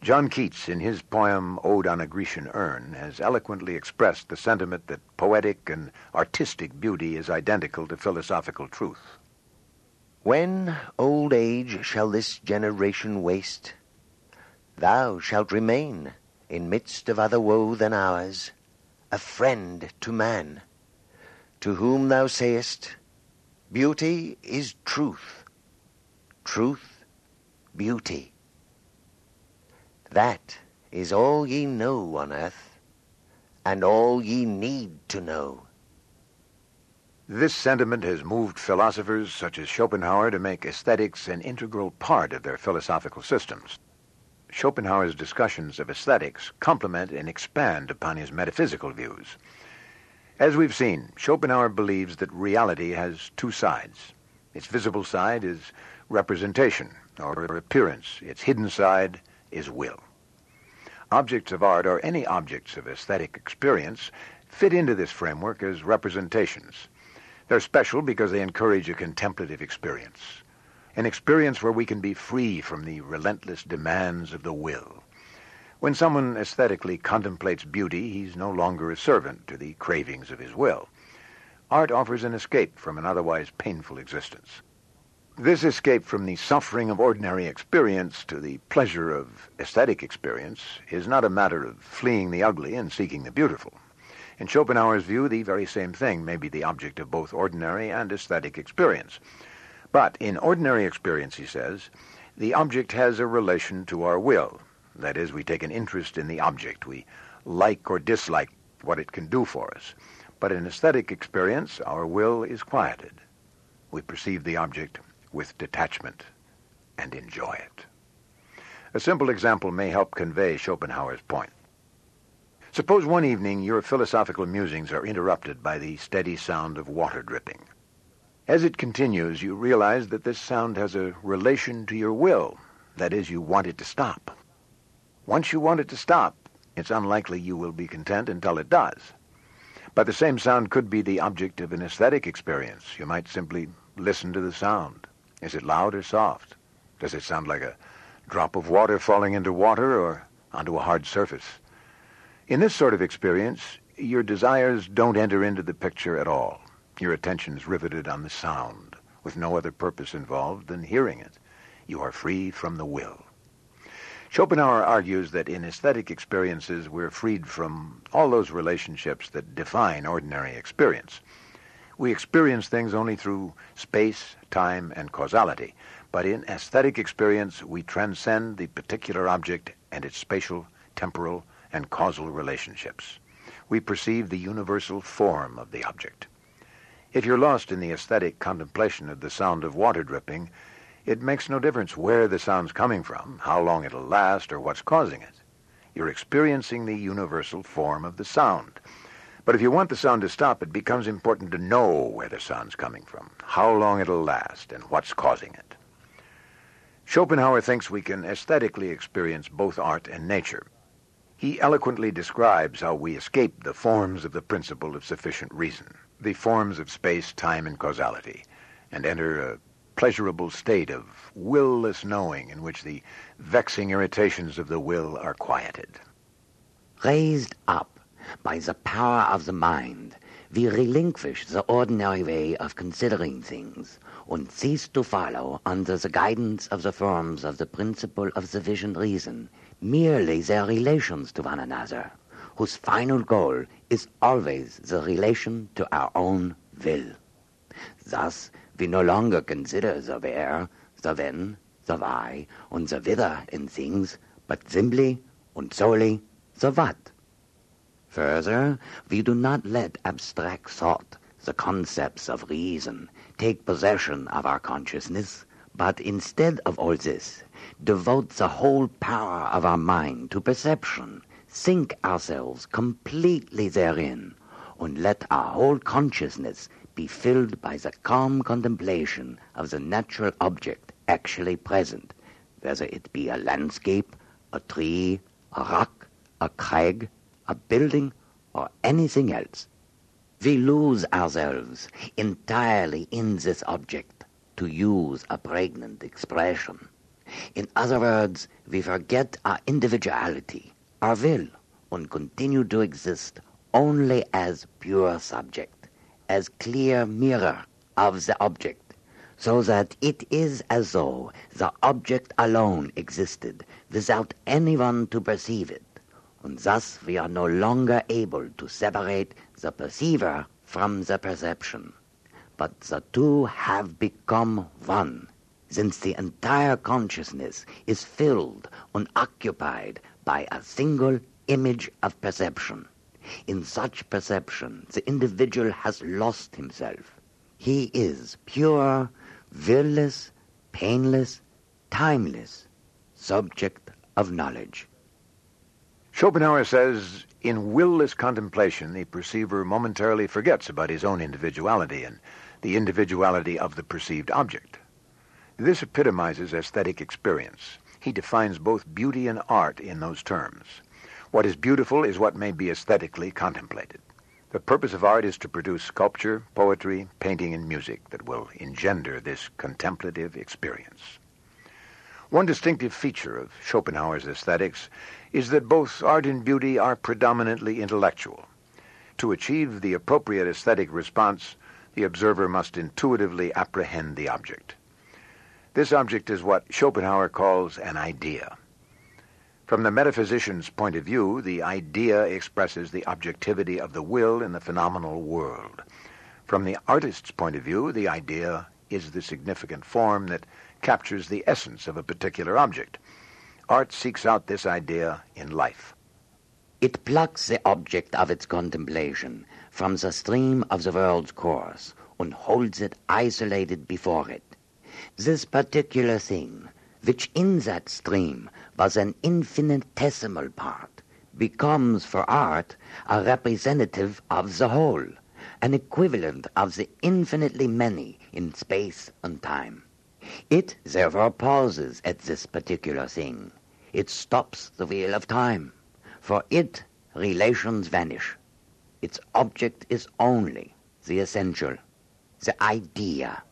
John Keats, in his poem Ode on a Grecian Urn, has eloquently expressed the sentiment that poetic and artistic beauty is identical to philosophical truth. When old age shall this generation waste, thou shalt remain, in midst of other woe than ours, a friend to man, to whom thou sayest, beauty is truth, truth beauty. That is all ye know on earth, and all ye need to know. This sentiment has moved philosophers such as Schopenhauer to make aesthetics an integral part of their philosophical systems. Schopenhauer's discussions of aesthetics complement and expand upon his metaphysical views. As we've seen, Schopenhauer believes that reality has two sides. Its visible side is representation, or appearance. Its hidden side is will. Objects of art, or any objects of aesthetic experience, fit into this framework as representations. They're special because they encourage a contemplative experience, an experience where we can be free from the relentless demands of the will. When someone aesthetically contemplates beauty, he's no longer a servant to the cravings of his will. Art offers an escape from an otherwise painful existence. This escape from the suffering of ordinary experience to the pleasure of aesthetic experience is not a matter of fleeing the ugly and seeking the beautiful. In Schopenhauer's view, the very same thing may be the object of both ordinary and aesthetic experience. But in ordinary experience, he says, the object has a relation to our will. That is, we take an interest in the object. We like or dislike what it can do for us. But in aesthetic experience, our will is quieted. We perceive the object with detachment and enjoy it. A simple example may help convey Schopenhauer's point. Suppose one evening your philosophical musings are interrupted by the steady sound of water dripping. As it continues, you realize that this sound has a relation to your will. That is, you want it to stop. Once you want it to stop, it's unlikely you will be content until it does. But the same sound could be the object of an aesthetic experience. You might simply listen to the sound. Is it loud or soft? Does it sound like a drop of water falling into water or onto a hard surface? In this sort of experience, your desires don't enter into the picture at all. Your attention is riveted on the sound, with no other purpose involved than hearing it. You are free from the will. Schopenhauer argues that in aesthetic experiences we're freed from all those relationships that define ordinary experience. We experience things only through space, time, and causality. But in aesthetic experience, we transcend the particular object and its spatial, temporal, and causal relationships. We perceive the universal form of the object. If you're lost in the aesthetic contemplation of the sound of water dripping, it makes no difference where the sound's coming from, how long it'll last, or what's causing it. You're experiencing the universal form of the sound. But if you want the sound to stop, it becomes important to know where the sound's coming from, how long it'll last, and what's causing it. Schopenhauer thinks we can aesthetically experience both art and nature. He eloquently describes how we escape the forms of the principle of sufficient reason, the forms of space, time, and causality, and enter a pleasurable state of will-less knowing in which the vexing irritations of the will are quieted. Raised up by the power of the mind, we relinquish the ordinary way of considering things and cease to follow under the guidance of the forms of the principle of sufficient reason merely their relations to one another, whose final goal is always the relation to our own will. Thus, we no longer consider the where, the when, the why, and the whither in things, but simply and solely the what. Further, we do not let abstract thought, the concepts of reason, take possession of our consciousness, but instead of all this, devote the whole power of our mind to perception, sink ourselves completely therein, and let our whole consciousness be filled by the calm contemplation of the natural object actually present, whether it be a landscape, a tree, a rock, a crag, a building, or anything else. We lose ourselves entirely in this object, to use a pregnant expression. In other words, we forget our individuality, our will, and continue to exist only as pure subject, as clear mirror of the object, so that it is as though the object alone existed without anyone to perceive it, and thus we are no longer able to separate the perceiver from the perception. But the two have become one, since the entire consciousness is filled and occupied by a single image of perception. In such perception, the individual has lost himself. He is pure, will-less, painless, timeless, subject of knowledge. Schopenhauer says, in will-less contemplation, the perceiver momentarily forgets about his own individuality and the individuality of the perceived object. This epitomizes aesthetic experience. He defines both beauty and art in those terms. What is beautiful is what may be aesthetically contemplated. The purpose of art is to produce sculpture, poetry, painting, and music that will engender this contemplative experience. One distinctive feature of Schopenhauer's aesthetics is that both art and beauty are predominantly intellectual. To achieve the appropriate aesthetic response, the observer must intuitively apprehend the object. This object is what Schopenhauer calls an idea. From the metaphysician's point of view, the idea expresses the objectivity of the will in the phenomenal world. From the artist's point of view, the idea is the significant form that captures the essence of a particular object. Art seeks out this idea in life. It plucks the object of its contemplation from the stream of the world's course and holds it isolated before it. This particular thing, which in that stream was an infinitesimal part, becomes for art a representative of the whole, an equivalent of the infinitely many in space and time. It therefore pauses at this particular thing. It stops the wheel of time. For it, relations vanish. Its object is only the essential, the idea.